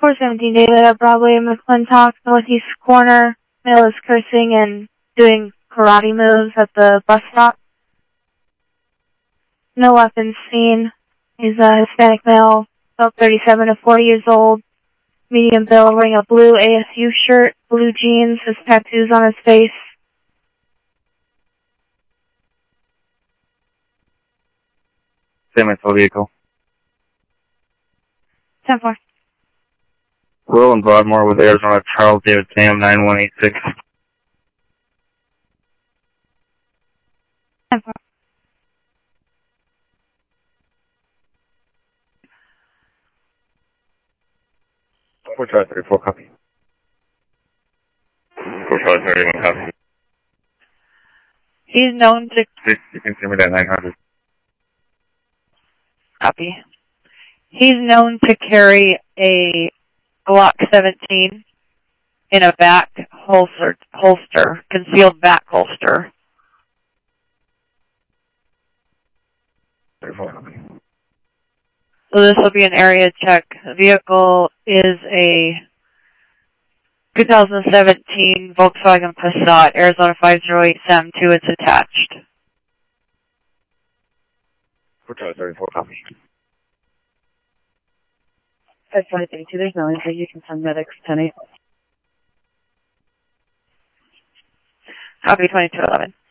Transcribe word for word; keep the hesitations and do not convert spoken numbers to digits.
four seventeen David at Broadway and McClintock, northeast corner. Male is cursing and doing karate moves at the bus stop. No weapons seen. He's a Hispanic male, about thirty-seven to forty years old. Medium build, wearing a blue A S U shirt, blue jeans, has tattoos on his face. Semi-full vehicle. ten four. Will and Broadmoor with Arizona Charles David Sam nine one eight six. ten four. four Charlie thirty-four, copy. four Charlie thirty-one, copy. He's known to... You can see me at nine hundred. Copy. He's known to carry a Glock seventeen in a back holster, holster, concealed back holster. thirty-four, copy. So this will be an area check. The vehicle is a two thousand seventeen Volkswagen Passat, Arizona five zero eight seven two. It's attached. four Charlie thirty-four, copy. five twenty thirty-two, there's no injury. You can send medics ten eight. Copy twenty-two eleven.